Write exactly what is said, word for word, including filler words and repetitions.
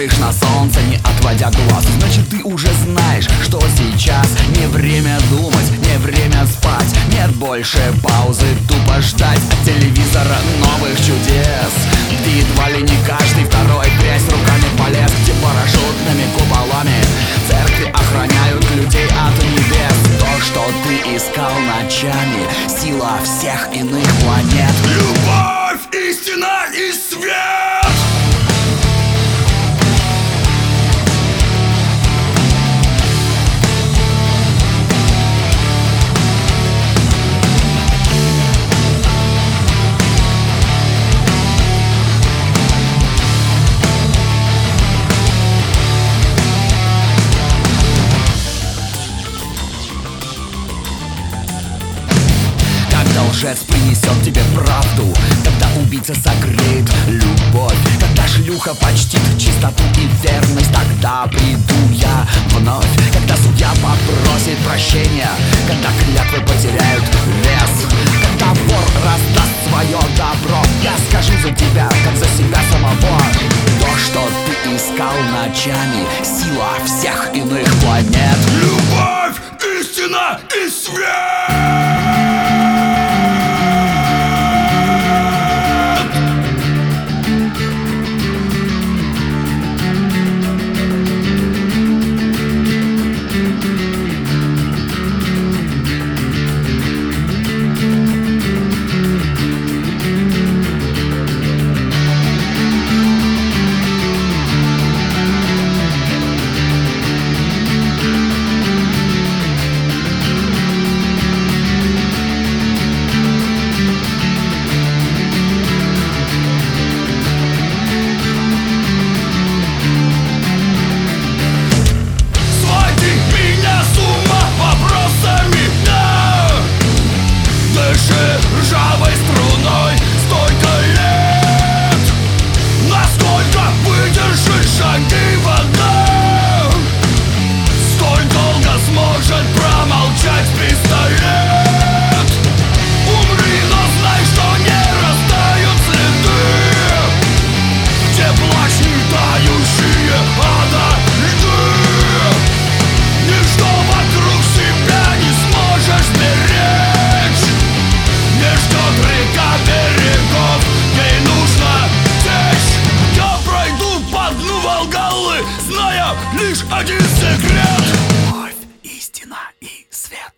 смотришь на солнце, не отводя глаз, значит ты уже знаешь, что сейчас не время думать, не время спать. Нет больше паузы, тупо ждать от телевизора новых чудес, где едва ли не каждый второй грязь руками полез, где парашютными куполами церкви охраняют людей от небес. То, что ты искал ночами, сила всех иных планет. Любовь, истина и свет! Когда лжец принесет тебе правду, когда убийца согреет любовь, когда шлюха почтит чистоту и верность, тогда приду я вновь. Когда судья попросит прощения, когда клятвы потеряют вес, когда вор раздаст свое добро, я скажу за тебя, как за себя самого. То, что ты искал ночами, сила всех иных планет. Любовь, истина и свет! Ржавой струной столько лет, насколько выдержит шаги вода, сколь долго сможет промолчать пистолет. Умри, но знай, что не растают следы, где плачь не тающие ада льды. Ничто вокруг себя не сможешь беречь, не ждет река берегов, ей нужно течь. Я пройду по дну Волгалы, зная лишь один секрет: Любовь, истина